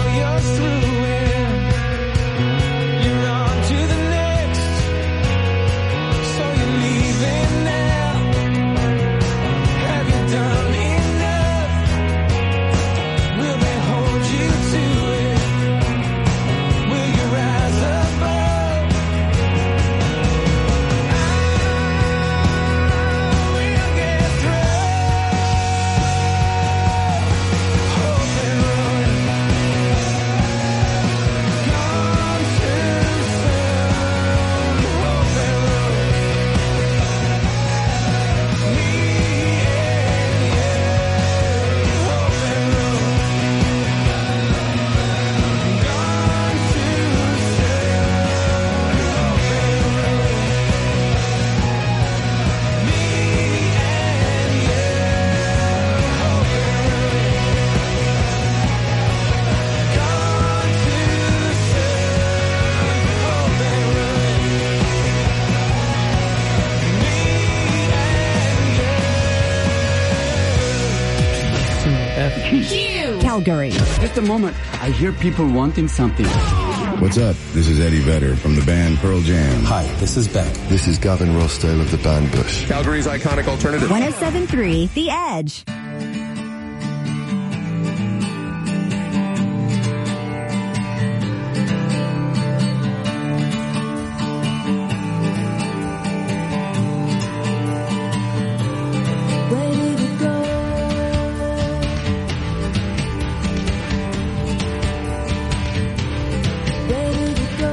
you're through it. You're on to the next, so you're leaving now. Have you done enough? Will they hold you to it? Will you rise above? We'll get through. Hope and run. Gone too soon. Hope and run. Me and you. Hope and run. Gone too soon. Hope and run. Me and you. Hope and run. Gone too soon. Hope and run. Me Calgary. Just a moment. I hear people wanting something. What's up? This is Eddie Vedder from the band Pearl Jam. Hi, this is Beck. This is Gavin Rossdale of the band Bush. Calgary's iconic alternative. 107.3 The Edge. Where did it go? Where did it go?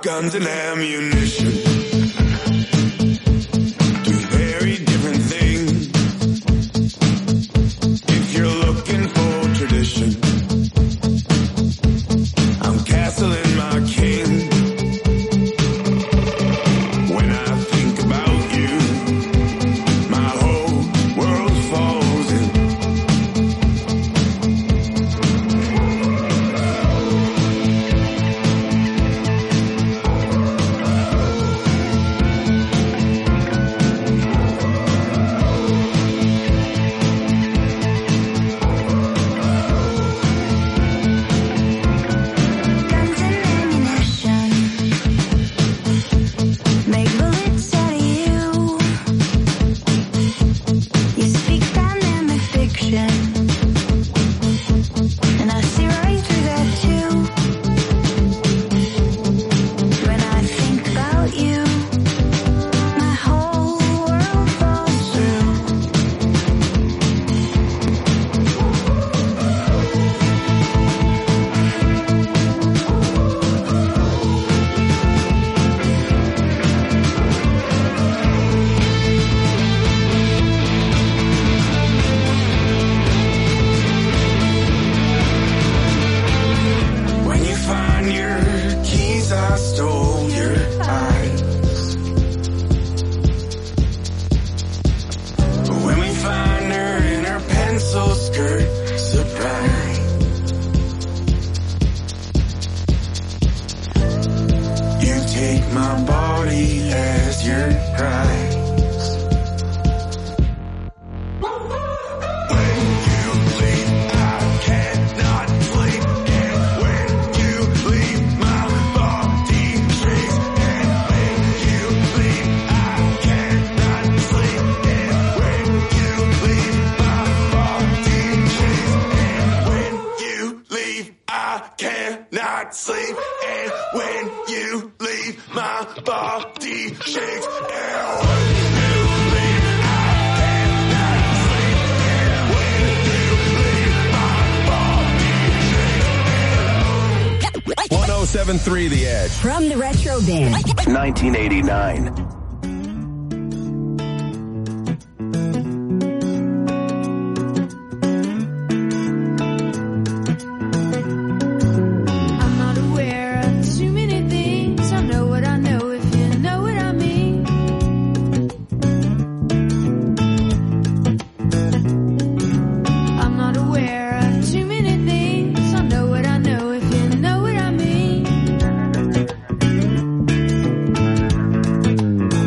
guns and ammunition. Two very different things. If you're looking for tradition, I'm castling my king. When I think about you, my whole world falls in. Guns and ammunition make bullets out of you. You speak dynamic fiction, and I see right through that too. When I think about you, my whole world falls through. When you find your keys, I stole your eyes. But when we find her in her pencil skirt, surprise. You take my body as your prize. When you leave, I cannot sleep. And when you leave, my body shakes. And when you leave, I cannot sleep. And when you leave, my body shakes. And when you leave, I cannot sleep. And when you leave, my body shakes. And when you leave, I cannot sleep. And when you leave, my body shakes. 107.3 The Edge. From the Retro Bin. 1989. I'm not aware of too many things. I know what I know, if you know what I mean. I'm not aware of too many things. I know what I know, if you know what I mean.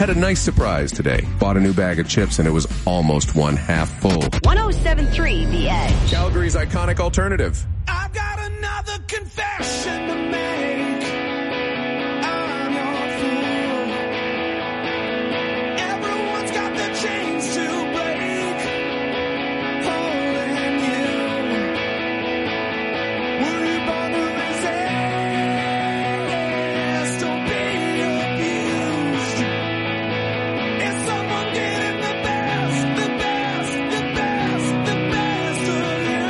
Had a nice surprise today. Bought a new bag of chips and it was almost one half full. 1073 The Edge. Calgary's iconic alternative. I've got another confession to make. I'm your fool. Everyone's got their chains to break. Holding you. Were you born to resist? Don't be abused. Is someone getting the best, the best, the best, the best of you?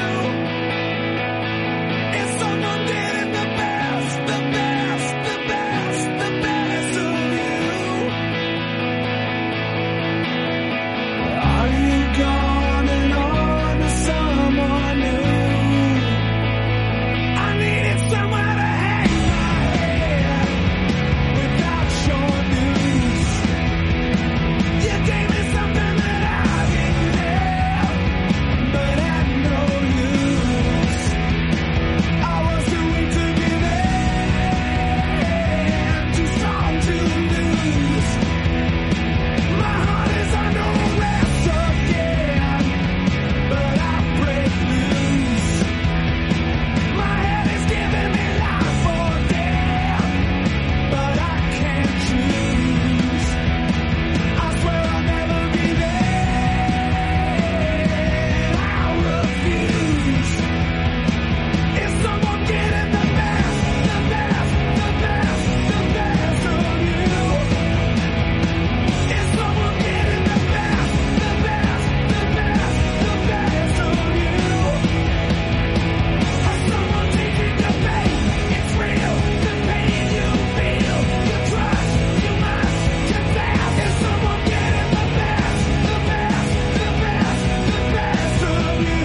Is someone getting the best, the best, the best, the best of you? Are you gone and on to someone new? I needed somewhere to hang my head without your news. You gave me something that I didn't have, but had no use. I was too weak to give in, too strong to lose. My heart is under arrest again, but I break loose. My head is giving me life or death, but I can't choose. I swear I'll never be there. I refuse. Is someone getting the best, the best, the best, the best of you? Is someone getting the best, the best, the best, the best of you? Is someone taking the bait? It's real, the pain you feel, you trust, you must confess. Is someone getting the best, the best, the best, the best of you?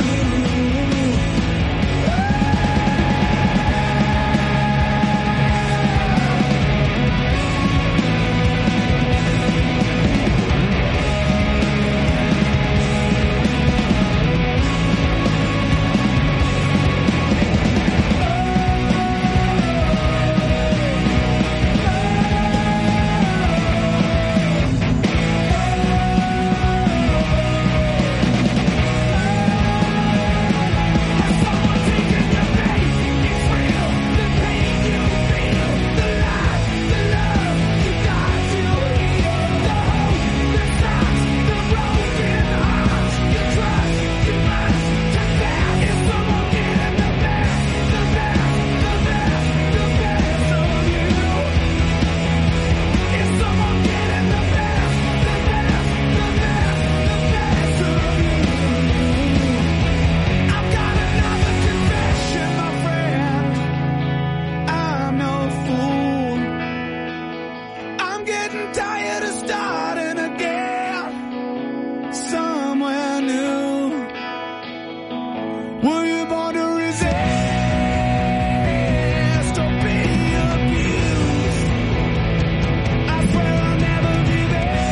I've got another confession, my friend. I'm no fool. I'm getting tired of starting again somewhere new. Were you born to resist? Don't be abused. I swear I'll never give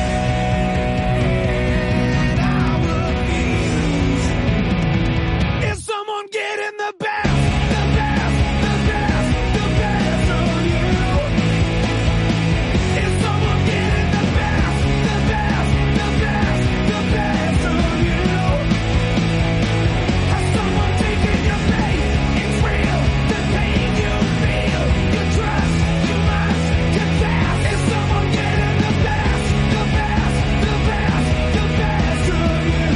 in. I refuse. Is someone getting the best, the best, the best, the best of you? Is someone getting the best, the best, the best, the best of you? Has someone taken your bait? It's real, the pain you feel, you trust, you must confess. Is someone getting the best, the best, the best, the best of you?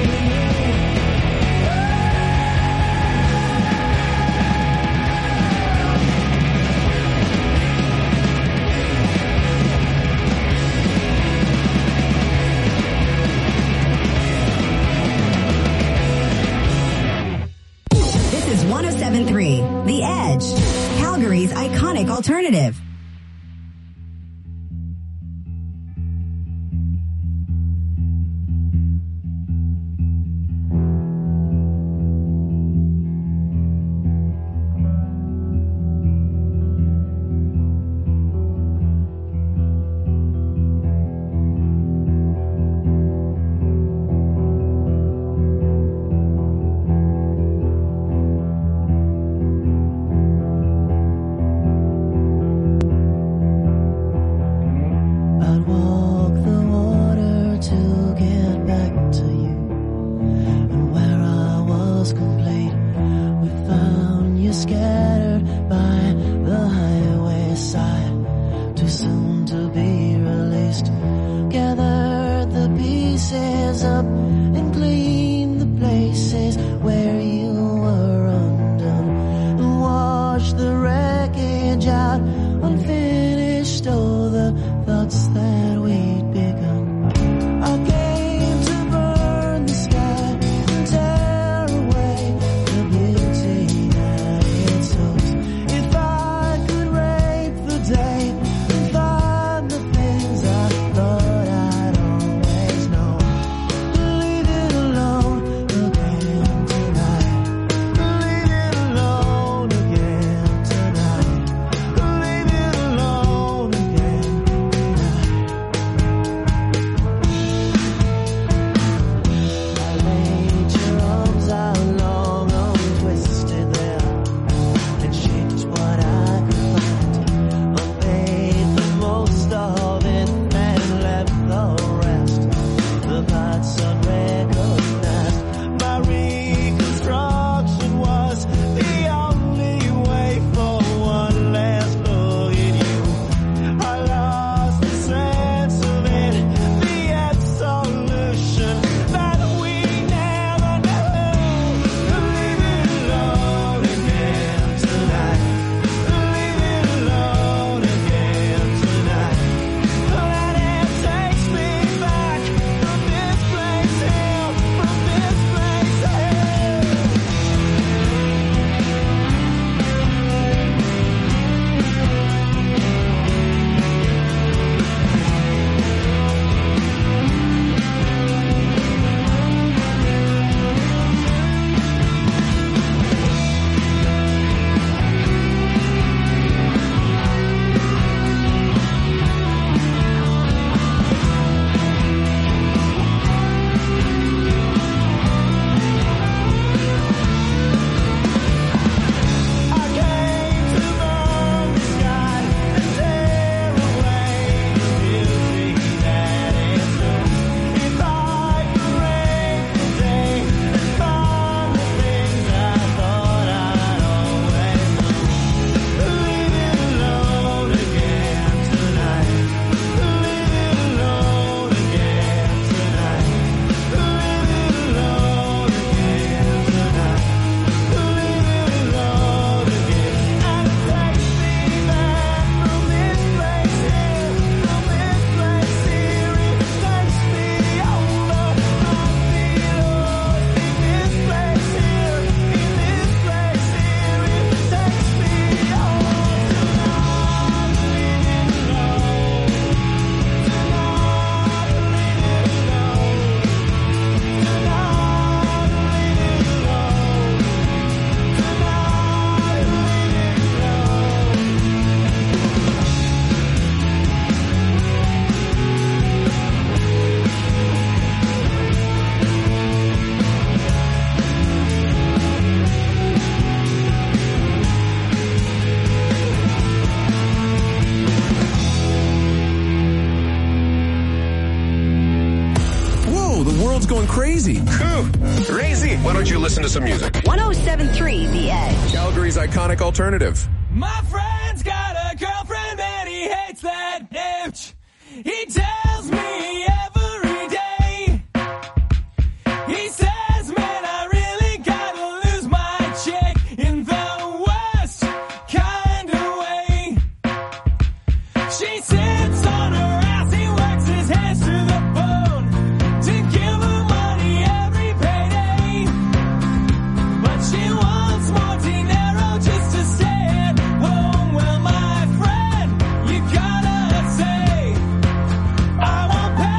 This is 1073 The Edge. Calgary's iconic alternative. We found you scattered by the highway side, too soon to be released. Gathered the pieces up and cleaned the places where you were undone, and washed the wreckage out, unfinished all the thoughts that we'd begun. I came to burn the sky and tear away the beauty that it shows. If I could rape the day and find the things I thought I'd always known, leave it alone again tonight. Leave it alone again tonight. Leave it alone again tonight. I laid your arms out long, untwisted there, and shaped what I could find. Unmade the most of it and left the rest, the parts unrecognized. My reconstruction was the only way for one last look at you. I lost the sense of it, the absolution that we never knew. Leave it alone again tonight. Leave it alone again tonight. Let it take me back from this place here, from this place here. I came to burn the sky and tear away the beauty that it shows. If I could rape the day and find the things I thought I'd always known, leave it alone again tonight. Leave it alone again tonight. Leave it alone again tonight. Leave it alone again. And it takes me back from this place here, from this place here. It takes me over, I'll be lost in this place here, in this place here. It takes me over tonight. Leave it alone. Tonight, leave it alone. Tonight, leave it alone. Tonight, leave Whoa, the world's going crazy. Crazy. Why don't you listen to some music? 107.3 The Edge. Calgary's iconic alternative. My friend's got a girlfriend and he hates that bitch. He tells me every day. He says, man, I really gotta lose my chick in the worst kind of way. She sits on her ass, he works his hands to the bone to give her money every payday. But she wants more dinero just to stay at home. Well, my friend, you gotta say, I won't pay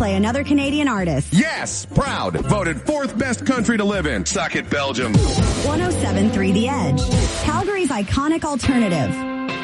play another Canadian artist. Yes, proud. Voted 4th best country to live in. Suck it, Belgium. 107.3 The Edge, Calgary's iconic alternative.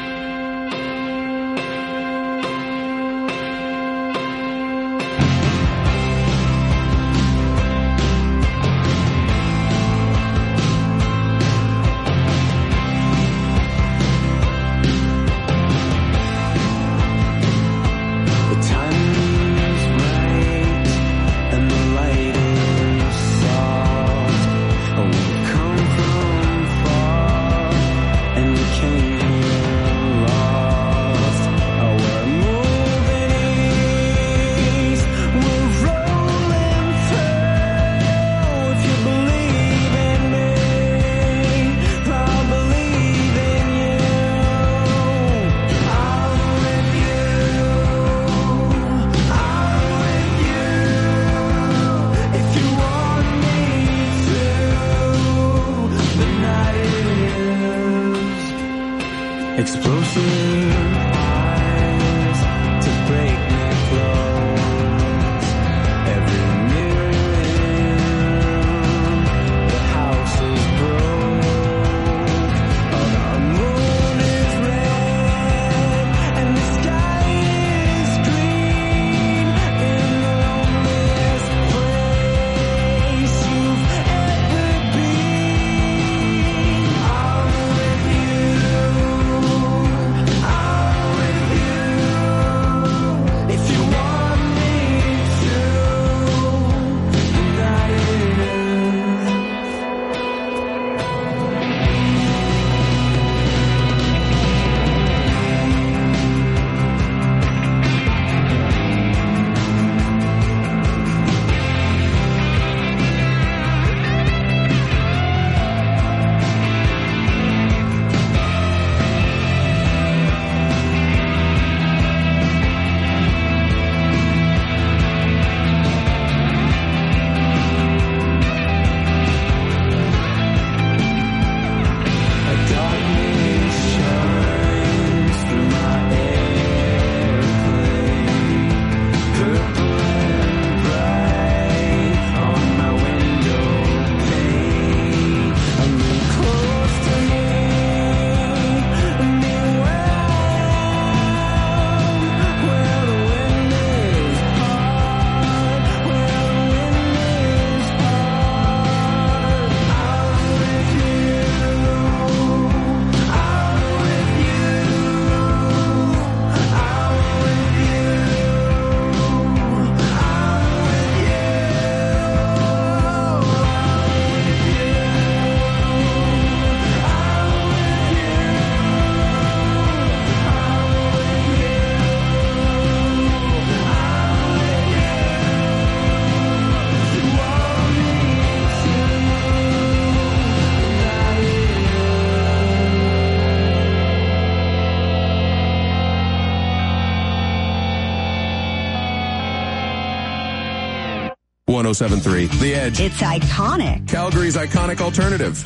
.1073 The Edge. It's iconic. Calgary's iconic alternative.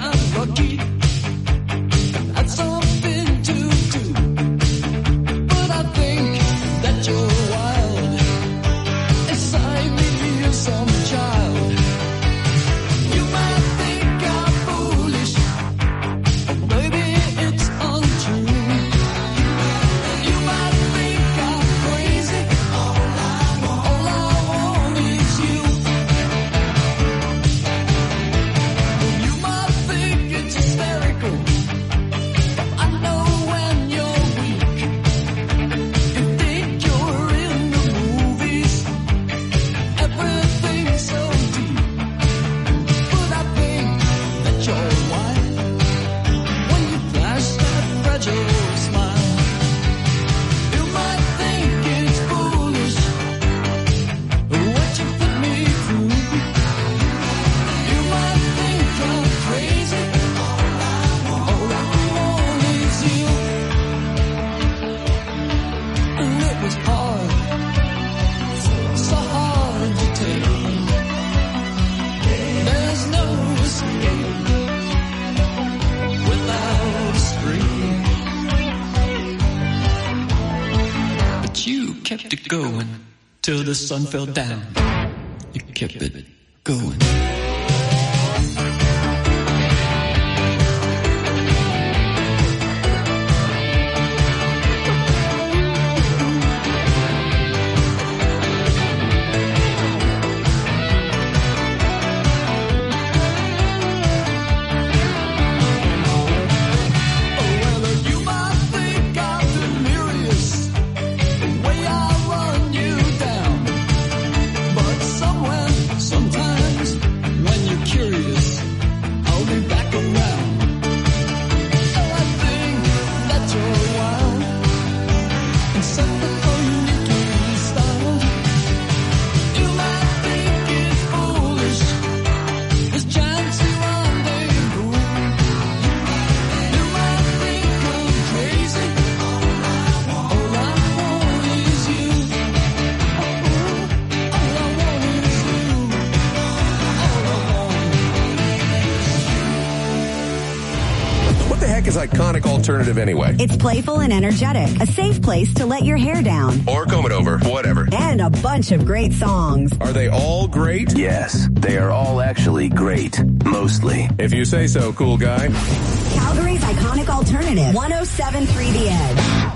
Something to do, but going till the sun fell down. You kept it going. Sometimes when you're curious, I'll be back around. Oh, I think that you're wild and something so unique in style. You might think it's foolish, this chance to rendezvous. You might think I'm crazy. All I want is you. All I want is you. What the heck is Iconic Alternative anyway? It's playful and energetic, a safe place to let your hair down, Or comb it over, whatever. and a bunch of great songs. Are they all great? Yes, they are all actually great. Mostly. If you say so, cool guy. Calgary's Iconic Alternative, 107.3 The Edge.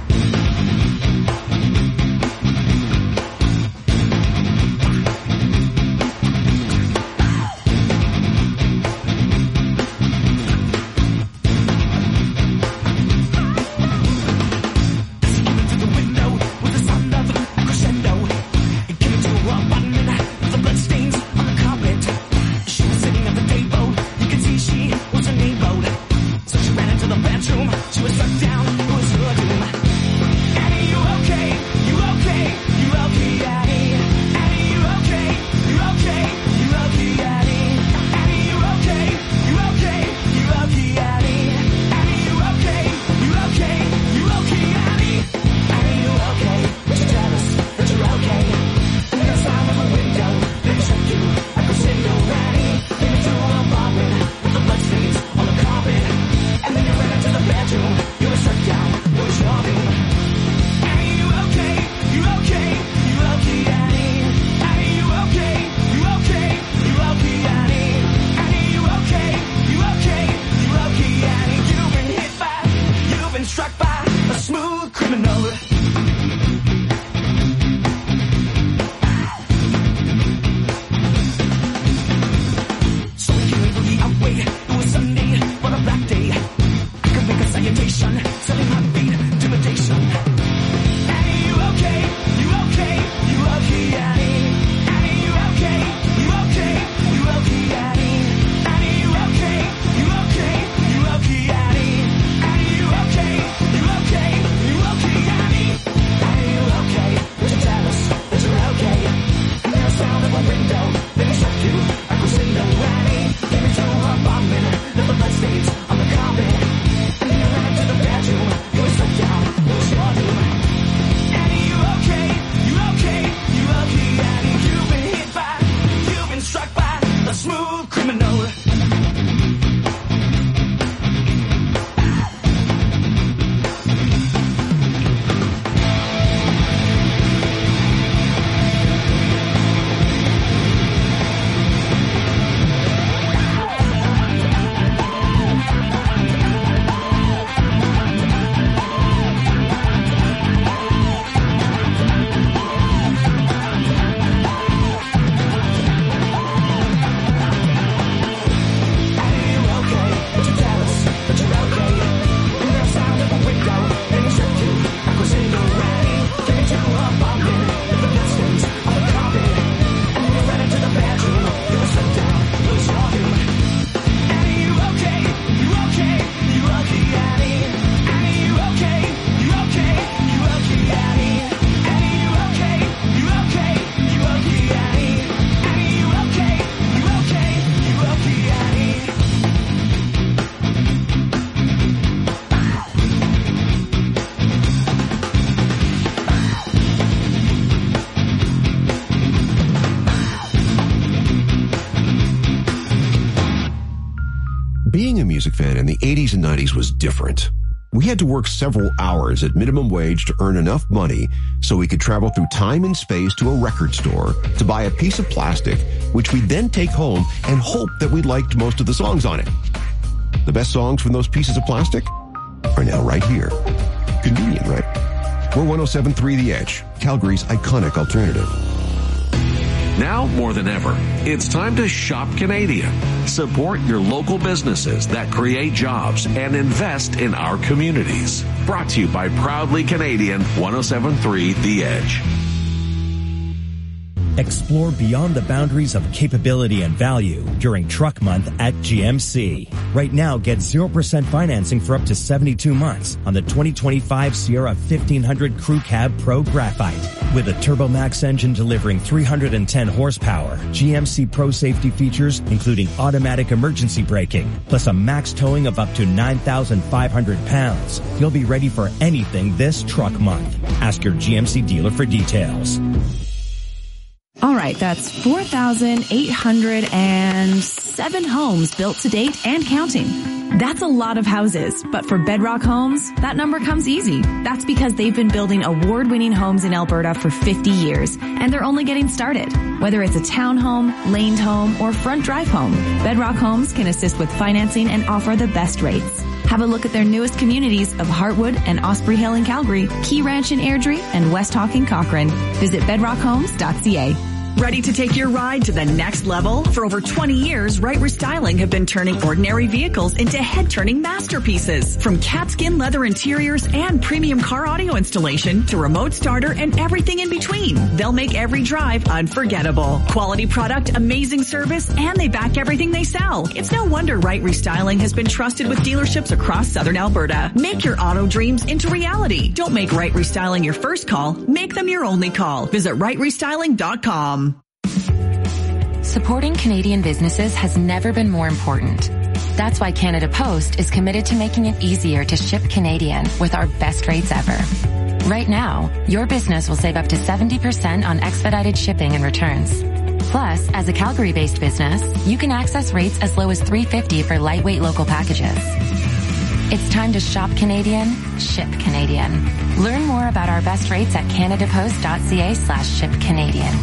She was struck down, it was her doom. Annie, you okay? You okay? You okay, Annie? Annie, you okay? You okay? You okay, Annie? Annie, you okay? You okay? You okay, Annie? Annie, you okay? You okay? You okay, Annie? Annie, you okay? Would you tell us that you're okay? And then I smile at my window, then check you like a crescendo, Annie. Then you throw on a bobbin with the bloodstains on the carpet. And then you ran into the bedroom. You were struck down. It was your doom. Annie, you okay? You okay? You okay, Annie? Annie, you okay? You okay? You okay, Annie? Annie, you okay? You okay? You okay, Annie? You've been hit by, you've been struck by a smooth criminal. So we came really away. It was Sunday, but a black day. I could make a salutation, selling my beat, intimidation. Annie, you okay? You okay? You okay, Annie? Annie, you okay? You okay? You okay, Annie? Annie, you okay? You okay? You okay, Annie? Annie, you okay? You okay? You okay, Annie? Annie, you okay? Would you tell us that you're okay? And then I sound at my window, then I struck you like a crescendo, Annie. Then we throw her bombing, left the bloodstains on the carpet. And then you ran into the bedroom, you were struck down, it was your doom. Annie, you okay? You okay? You okay, Annie? You've been hit by, you've been struck by a smooth criminal. Being a music fan in the 80s and 90s was different. We had to work several hours at minimum wage to earn enough money so we could travel through time and space to a record store to buy a piece of plastic, which we'd then take home and hope that we liked most of the songs on it. The best songs from those pieces of plastic are now right here. Convenient, right? We're 107.3 The Edge, Calgary's iconic alternative. Now more than ever, it's time to shop Canadian. Support your local businesses that create jobs and invest in our communities. Brought to you by Proudly Canadian 107.3 The Edge. Explore beyond the boundaries of capability and value during Truck Month at GMC. Right now, get 0% financing for up to 72 months on the 2025 Sierra 1500 Crew Cab Pro Graphite. With a TurboMax engine delivering 310 horsepower, GMC Pro safety features including automatic emergency braking, plus a max towing of up to 9,500 pounds. You'll be ready for anything this Truck Month. Ask your GMC dealer for details. All right, that's 4,807 homes built to date and counting. That's a lot of houses, but for Bedrock Homes, that number comes easy. That's because they've been building award-winning homes in Alberta for 50 years, and they're only getting started. Whether it's a townhome, laned home, or front drive home, Bedrock Homes can assist with financing and offer the best rates. Have a look at their newest communities of Heartwood and Osprey Hill in Calgary, Key Ranch in Airdrie, and West Hawk in Cochrane. Visit bedrockhomes.ca. Ready to take your ride to the next level? For over 20 years, Right Restyling have been turning ordinary vehicles into head-turning masterpieces. From catskin leather interiors and premium car audio installation to remote starter and everything in between, they'll make every drive unforgettable. Quality product, amazing service, and they back everything they sell. It's no wonder Right Restyling has been trusted with dealerships across southern Alberta. Make your auto dreams into reality. Don't make Right Restyling your first call. Make them your only call. Visit rightrestyling.com. Supporting Canadian businesses has never been more important. That's why Canada Post is committed to making it easier to ship Canadian with our best rates ever. Right now, your business will save up to 70% on expedited shipping and returns. Plus, as a Calgary-based business, you can access rates as low as $3.50 for lightweight local packages. It's time to shop Canadian, ship Canadian. Learn more about our best rates at canadapost.ca/shipcanadian.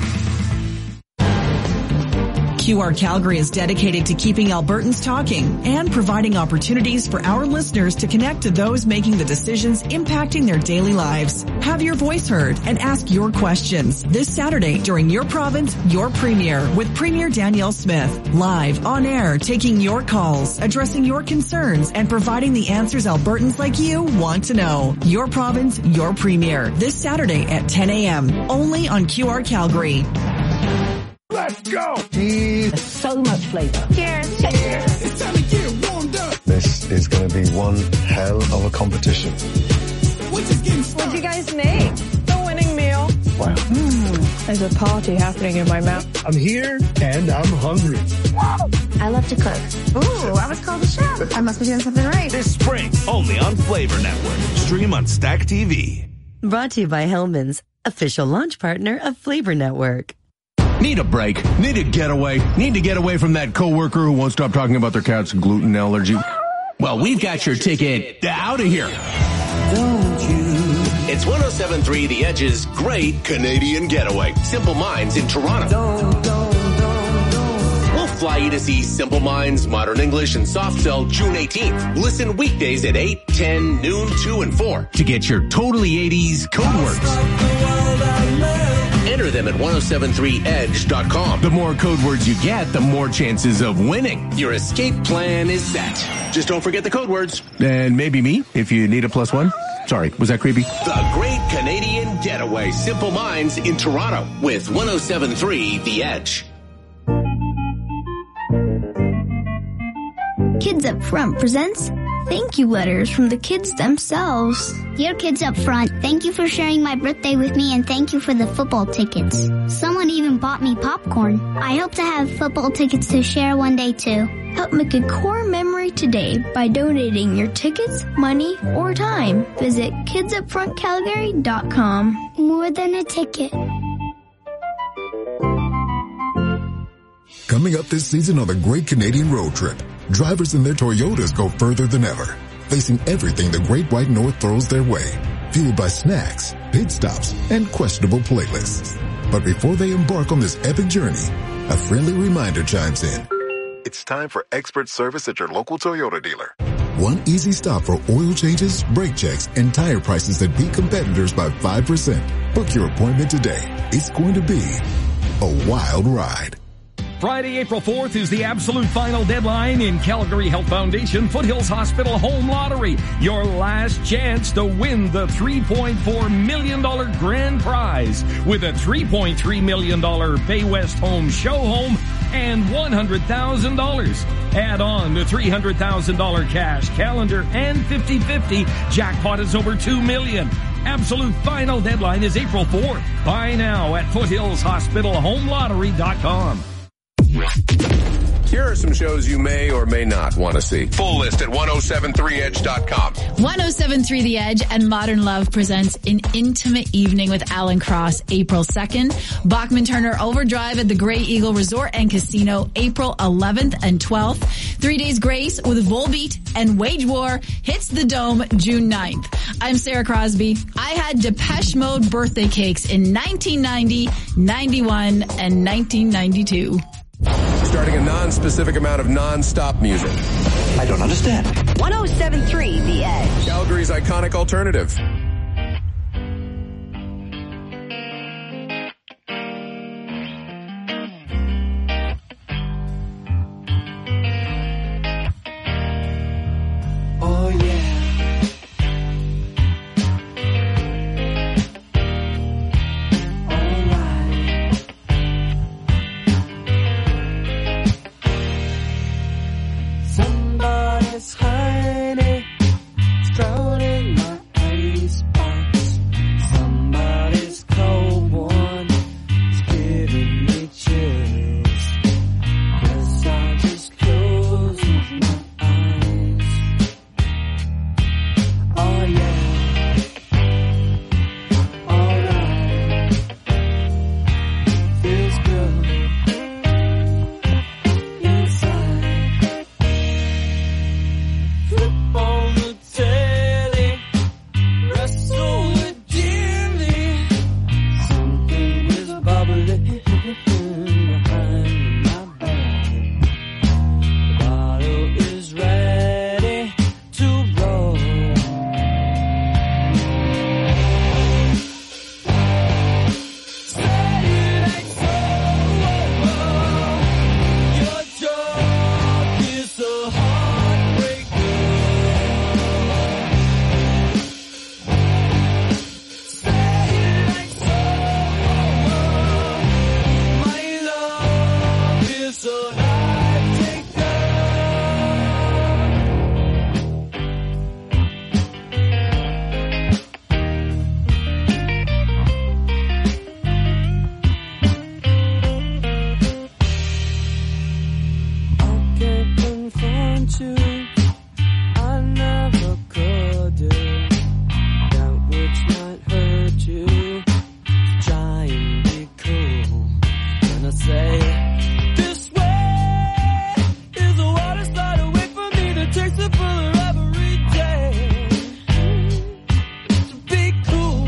QR Calgary is dedicated to keeping Albertans talking and providing opportunities for our listeners to connect to those making the decisions impacting their daily lives. Have your voice heard and ask your questions this Saturday during Your Province, Your Premier with Premier Danielle Smith. Live on air, taking your calls, addressing your concerns, and providing the answers Albertans like you want to know. Your Province, Your Premier this Saturday at 10 a.m. only on QR Calgary. Let's go! So much flavor. Cheers! Cheers! It's time to get warmed up! This is going to be one hell of a competition. What'd you guys make? The winning meal. Wow. There's a party happening in my mouth. I'm here and I'm hungry. I love to cook. Ooh, I was called a chef. I must be doing something right. This spring, only on Flavor Network. Stream on Stack TV. Brought to you by Hellman's, official launch partner of Flavor Network. Need a break? Need a getaway? Need to get away from that coworker who won't stop talking about their cat's gluten allergy? Well, we've got your ticket out of here. It's 107.3 The Edge's Great Canadian Getaway. Simple Minds in Toronto. We'll fly you to see Simple Minds, Modern English, and Soft Cell June 18th. Listen weekdays at 8, 10, noon, 2, and 4 to get your totally 80s code words. Enter them at 1073edge.com. The more code words you get, the more chances of winning. Your escape plan is set. Just don't forget the code words. And maybe me, if you need a +1. Sorry, was that creepy? The Great Canadian Getaway. Simple Minds in Toronto with 107.3 The Edge. Kids Up Front presents thank you letters from the kids themselves. Dear Kids Up Front, thank you for sharing my birthday with me and thank you for the football tickets. Someone even bought me popcorn. I hope to have football tickets to share one day too. Help make a core memory today by donating your tickets, money, or time. Visit kidsupfrontcalgary.com. More than a ticket. Coming up this season on the Great Canadian Road Trip, drivers in their Toyotas go further than ever. facing everything the Great White North throws their way, fueled by snacks, pit stops, and questionable playlists. But before they embark on this epic journey, a friendly reminder chimes in. It's time for expert service at your local Toyota dealer. One easy stop for oil changes, brake checks, and tire prices that beat competitors by 5%. Book your appointment today. It's going to be a wild ride. Friday, April 4th is the absolute final deadline in Calgary Health Foundation Foothills Hospital Home Lottery. Your last chance to win the $3.4 million grand prize with a $3.3 million Bay West Home Show Home and $100,000. Add on the $300,000 cash calendar and 50-50. Jackpot is over $2 million. Absolute final deadline is April 4th. Buy now at foothillshospitalhomelottery.com. Here are some shows you may or may not want to see. Full list at 1073edge.com. 1073 The Edge and Modern Love presents An Intimate Evening with Alan Cross, April 2nd. Bachman Turner Overdrive at the Grey Eagle Resort and Casino, April 11th and 12th. 3 Days Grace with Volbeat and Wage War hits the Dome June 9th. I'm Sarah Crosby. I had Depeche Mode birthday cakes in 1990, 91, and 1992. Starting a non-specific amount of non-stop music. I don't understand. 1073 The Edge. Calgary's iconic alternative. Oh yeah. Somebody's hiding, drowning my icebox. Somebody's cold one is giving me chills. 'Cause I just close my eyes. Oh yeah, alright, feels good inside. Flip on the telly, wrestle with dearly. Something is bubbling behind my back. The bottle is ready to roll. Saturday your job is a heartbreaker. My love is a life taker. I can't confront you. I never could do that which might hurt you. Try and be cool. When I say this way is the water slide away from me to taste it fuller every day. To be cool.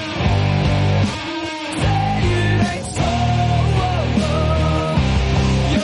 Say it ain't so.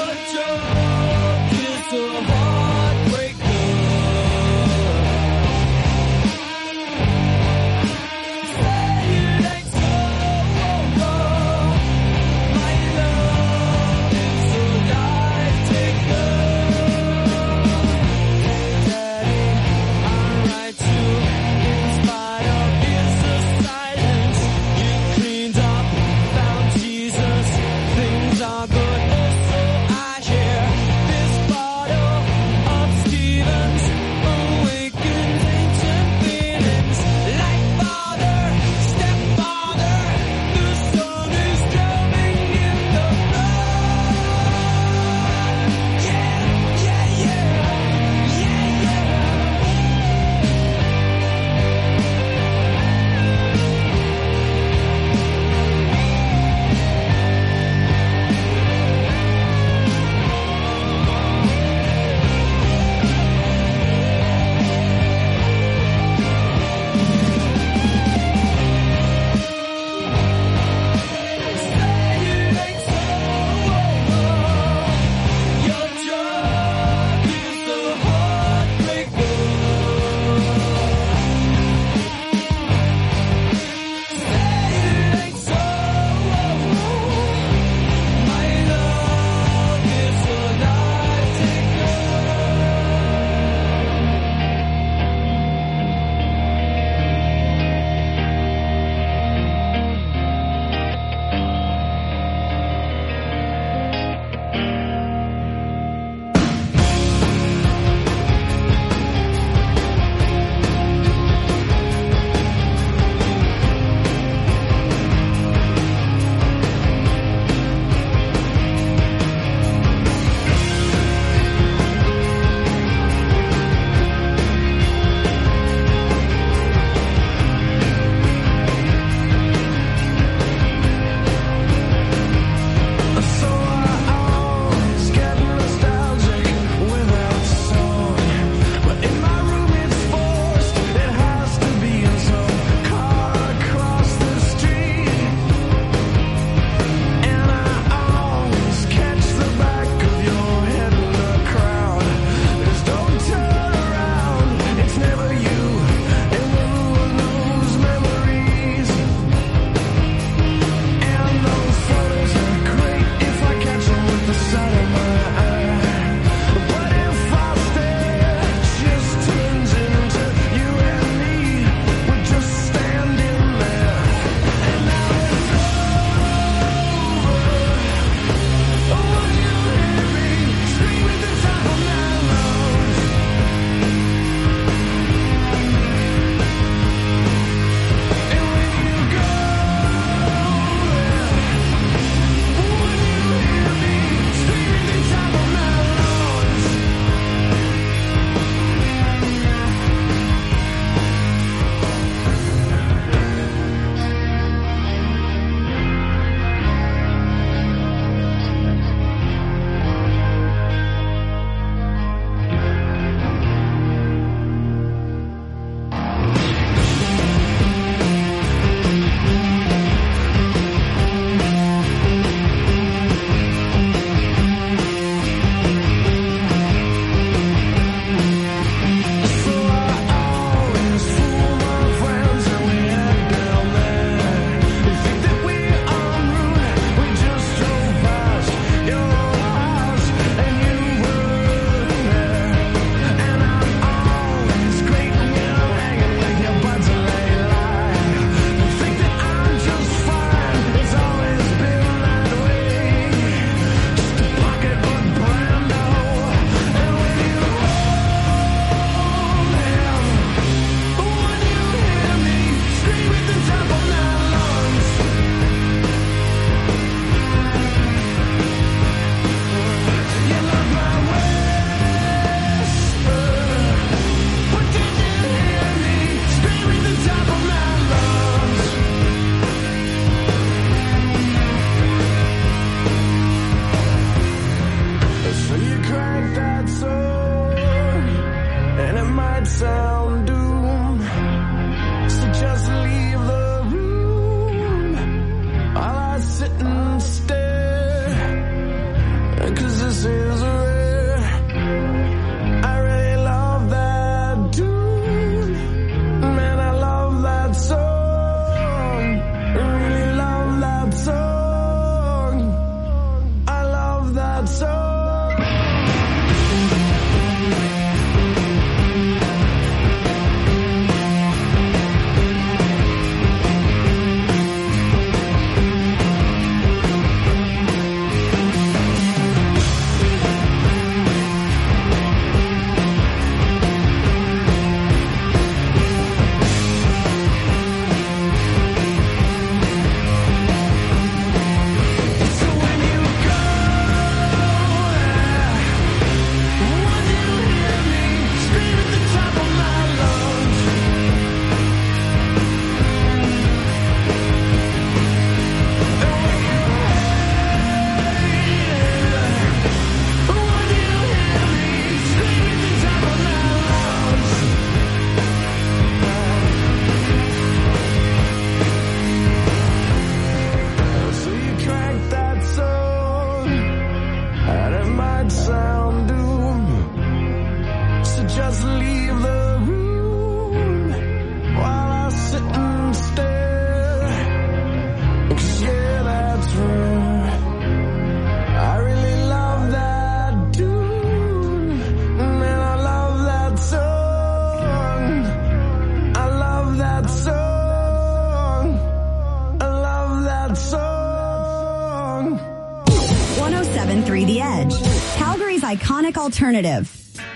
iconic alternative.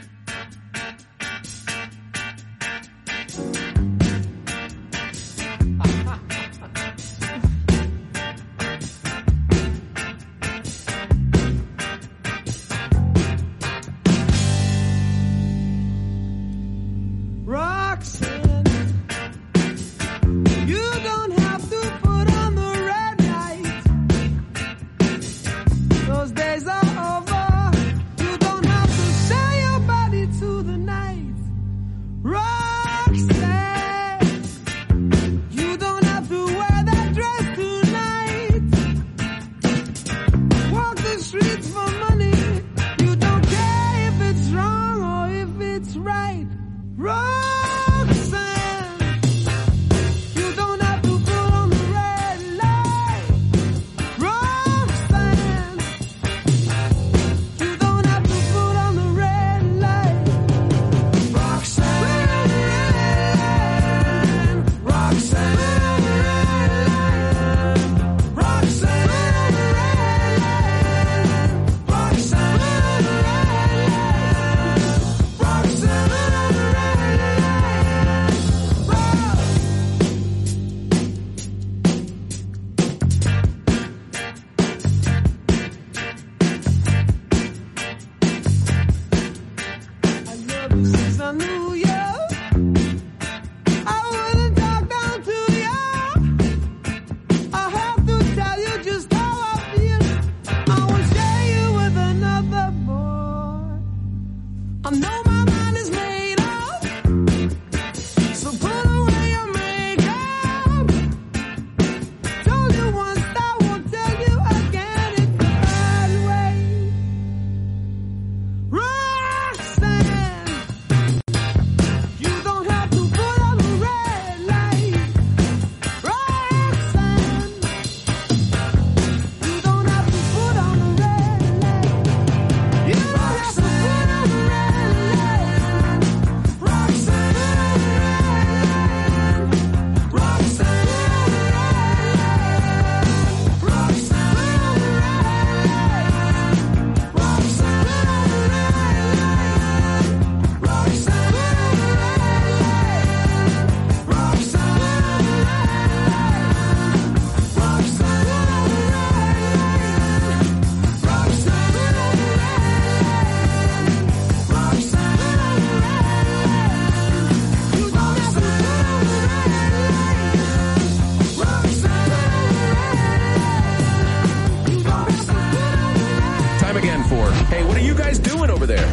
Hey, what are you guys doing over there?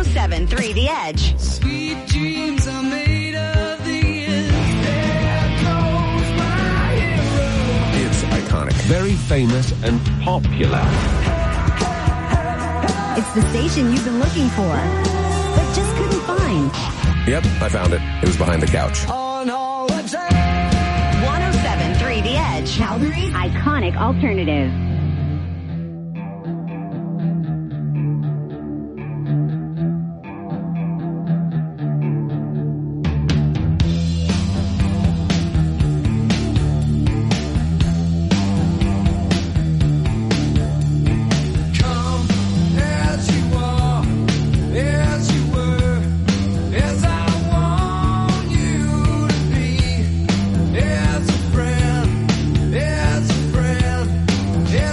107.3 The Edge. Sweet dreams are made of the end. There goes my hero. It's iconic. Very famous and popular. It's the station you've been looking for, but just couldn't find. Yep, I found it. It was behind the couch. On holiday. 107.3 The Edge. Calgary's iconic alternative. As a friend,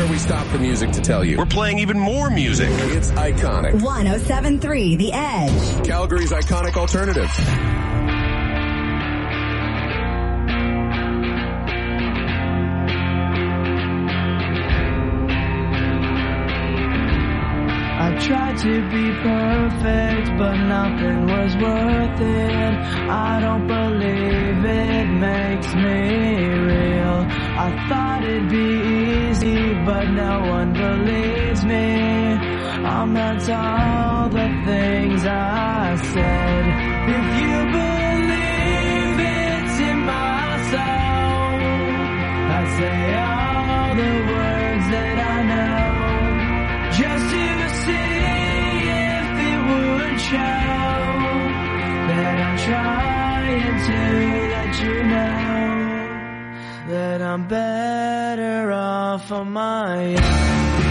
we stop the music to tell you. We're playing even more music. It's iconic. 107.3 The Edge. Calgary's iconic alternative. I tried to be perfect, but nothing was worth it. I don't believe it makes me real. I thought it'd be easy, but no one believes me. I'm not all the things I said. If you believe it's in my soul, I say all the words that I know, just to see if it would show that I'm trying to let you know that I'm better off on my own.